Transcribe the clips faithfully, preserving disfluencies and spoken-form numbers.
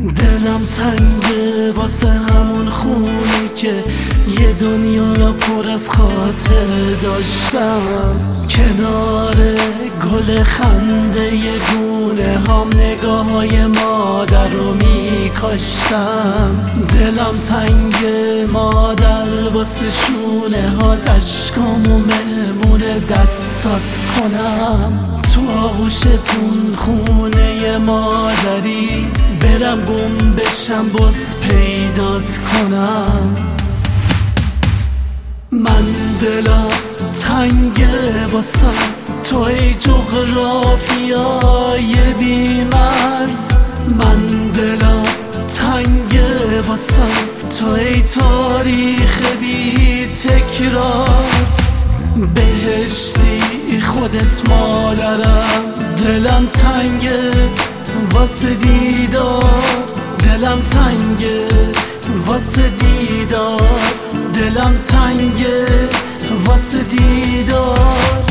دلم تنگه واسه همون خونه که یه دنیا پر از خاطر داشتم. کنار گل خنده ی گونه هم نگاه های مادر رو میکاشتم. دلم تنگه مادر واسه شونه ها دشکامو مهمون دستات کنم. تو آغوشتون خونه مادری برم گم بشم باز پیدات کنم. من دلم تنگه واسم تو ای جغرافیای بی مرز. من دلم تنگه واسم تو ای تاریخ بی تکرار. بهشتی خودت مادرم. دلم تنگه واسه دیدار. دلم تنگه واسه دیدار. دلم تنگه واسه دیدار.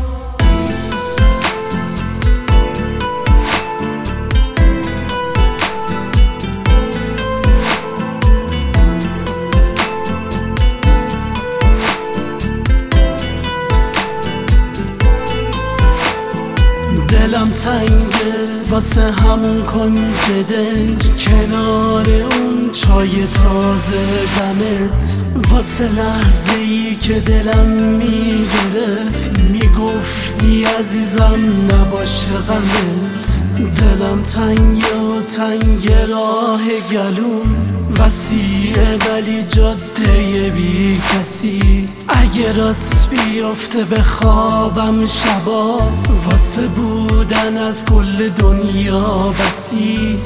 دلم تنگه واسه همون کنج دنج کنار اون چای تازه دمت. واسه لحظه ای که دلم میگرفت میگفتی عزیزم نباشه غمت. دلم تنگه و تنگ راه گلوم وسیعه ولی جاده بی کسی. اگه رات بیفته به خوابم شبا واسه بودن از کل دنیا بسی.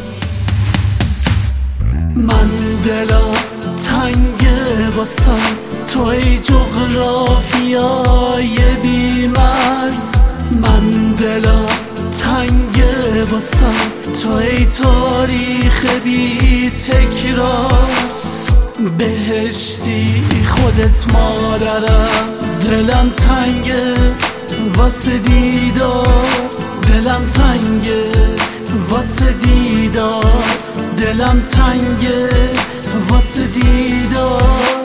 من دلم تنگه واسم تو ای جغرافیای بی مرز. من دلم تنگه واسم تو ای تاریخ بی تکرار. بهشتی خودت مادرم. دلم تنگه واسه دیدار. دلم تنگه واسه دیدار. دلم تنگه واسه دیدار.